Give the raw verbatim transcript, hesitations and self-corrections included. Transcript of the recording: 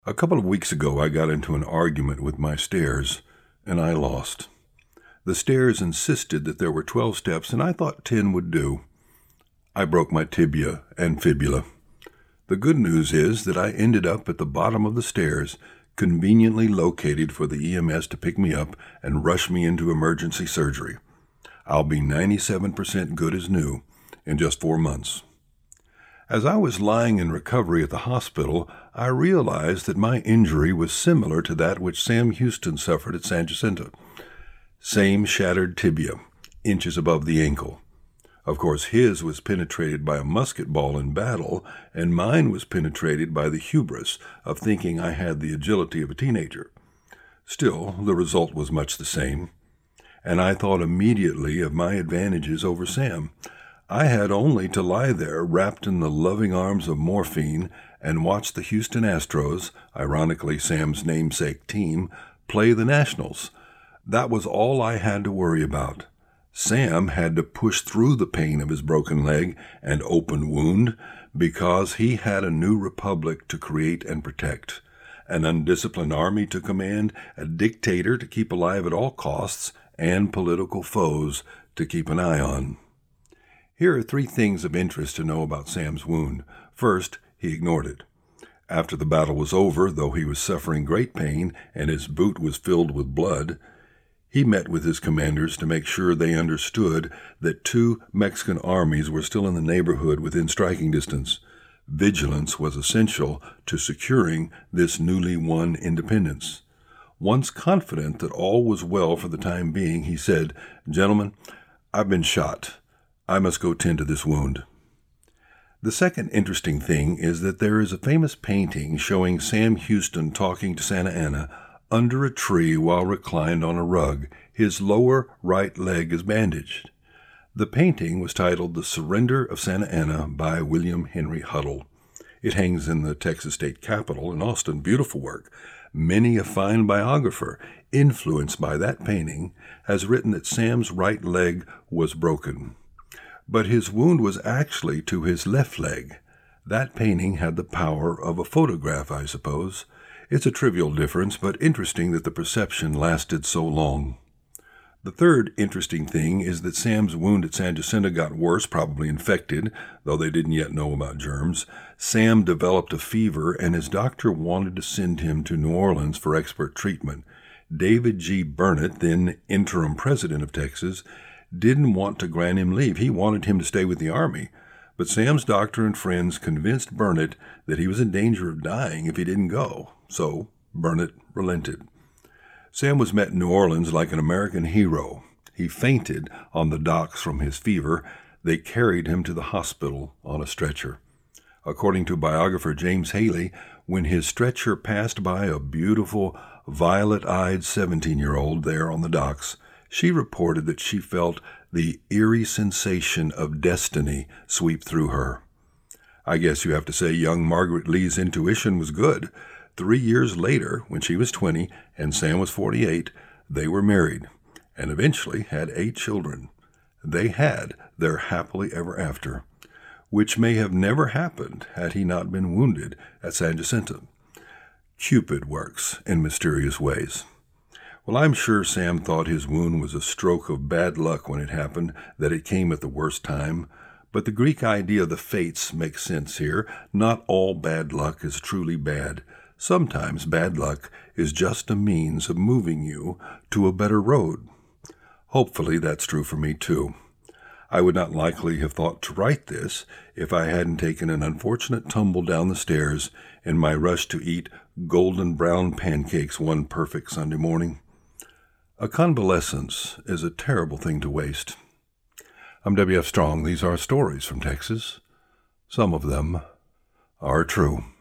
A couple of weeks ago, I got into an argument with my stairs, and I lost. The stairs insisted that there were twelve steps, and I thought ten would do. I broke my tibia and fibula. The good news is that I ended up at the bottom of the stairs, conveniently located for the E M S to pick me up and rush me into emergency surgery. I'll be ninety-seven percent good as new in just four months. As I was lying in recovery at the hospital, I realized that my injury was similar to that which Sam Houston suffered at San Jacinto. Same shattered tibia, inches above the ankle. Of course, his was penetrated by a musket ball in battle, and mine was penetrated by the hubris of thinking I had the agility of a teenager. Still, the result was much the same, and I thought immediately of my advantages over Sam. I had only to lie there wrapped in the loving arms of morphine and watch the Houston Astros, ironically Sam's namesake team, play the Nationals. That was all I had to worry about. Sam had to push through the pain of his broken leg and open wound because he had a new republic to create and protect, an undisciplined army to command, a dictator to keep alive at all costs, and political foes to keep an eye on. Here are three things of interest to know about Sam's wound. First, he ignored it. After the battle was over, though he was suffering great pain and his boot was filled with blood, he met with his commanders to make sure they understood that two Mexican armies were still in the neighborhood within striking distance. Vigilance was essential to securing this newly won independence. Once confident that all was well for the time being, he said, "Gentlemen, I've been shot. I must go tend to this wound." The second interesting thing is that there is a famous painting showing Sam Houston talking to Santa Anna under a tree while reclined on a rug. His lower right leg is bandaged. The painting was titled The Surrender of Santa Anna by William Henry Huddle. It hangs in the Texas State Capitol in Austin. Beautiful work. Many a fine biographer, influenced by that painting, has written that Sam's right leg was broken. But his wound was actually to his left leg. That painting had the power of a photograph, I suppose. It's a trivial difference, but interesting that the perception lasted so long. The third interesting thing is that Sam's wound at San Jacinto got worse, probably infected, though they didn't yet know about germs. Sam developed a fever, and his doctor wanted to send him to New Orleans for expert treatment. David G. Burnett, then interim president of Texas, didn't want to grant him leave. He wanted him to stay with the Army. But Sam's doctor and friends convinced Burnett that he was in danger of dying if he didn't go. So Burnett relented. Sam was met in New Orleans like an American hero. He fainted on the docks from his fever. They carried him to the hospital on a stretcher. According to biographer James Haley, when his stretcher passed by a beautiful, violet-eyed seventeen-year-old there on the docks, she reported that she felt the eerie sensation of destiny sweep through her. I guess you have to say young Margaret Lee's intuition was good. Three years later, when she was twenty and Sam was forty-eight, they were married and eventually had eight children. They had their happily ever after, which may have never happened had he not been wounded at San Jacinto. Cupid works in mysterious ways. Well, I'm sure Sam thought his wound was a stroke of bad luck when it happened, that it came at the worst time. But the Greek idea of the fates makes sense here. Not all bad luck is truly bad. Sometimes bad luck is just a means of moving you to a better road. Hopefully that's true for me too. I would not likely have thought to write this if I hadn't taken an unfortunate tumble down the stairs in my rush to eat golden brown pancakes one perfect Sunday morning. A convalescence is a terrible thing to waste. I'm W F Strong. These are stories from Texas. Some of them are true.